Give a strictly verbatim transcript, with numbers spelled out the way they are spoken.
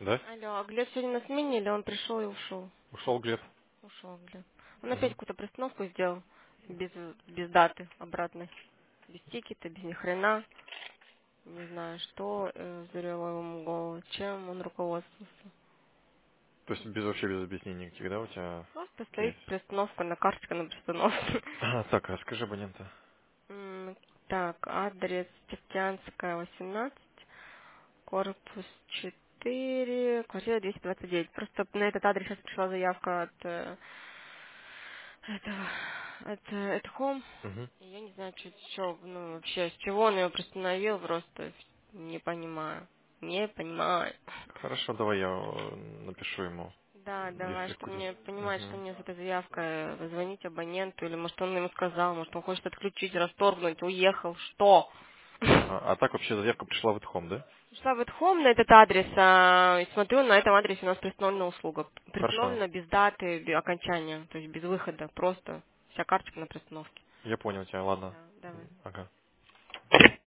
Да? Алло, а Глеб сегодня на смене или он пришел и ушел? Ушел Глеб. Ушел, Глеб. Он опять Мгм. какую-то пристановку сделал без, без даты обратной. Без тикета, без ни хрена. Не знаю, что э, взорвало ему голову, чем он руководствовался. То есть без вообще без объяснений никаких, да, у тебя Просто кейс? стоит пристановка на карточка на пристановке. А, так, расскажи абонента. М, Так, адрес Тефтянская, восемнадцать, корпус четыре, квартира двести двадцать девять. Просто на этот адрес сейчас пришла заявка от э, этого, от, э, at home. Угу. И я не знаю, что, ну, вообще, с чего он его приостановил, просто не понимаю. Не понимаю. Хорошо, давай я э, напишу ему, Да, давай, если что куда. мне понимать, что Угу. мне с этой заявкой звонить абоненту, или может он ему сказал, может он хочет отключить, расторгнуть, уехал, что? А, а так вообще заявка пришла в Эдхом, да? Пришла в этот home на этот адрес, а, и смотрю, на этом адресе у нас приостановлена услуга. Хорошо. Приостановлена без даты, без окончания, то есть без выхода, просто вся карточка на приостановке. Я понял тебя, ладно. Да, давай. Ага.